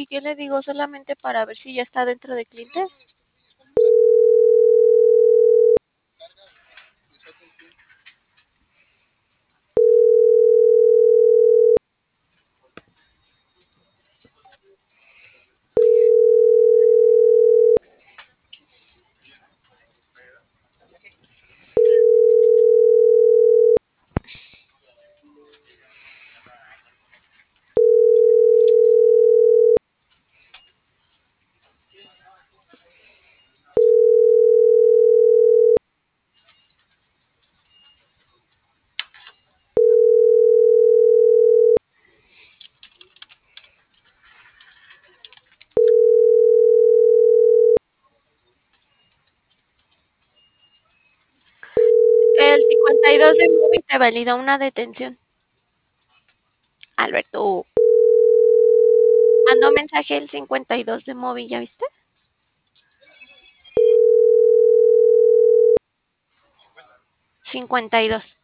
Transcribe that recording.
¿Y qué le digo? Solamente para ver si ya está dentro de cliente. El 52 de móvil te valida una detención. Alberto, mandó mensaje el 52 de móvil, ¿ya viste? 52.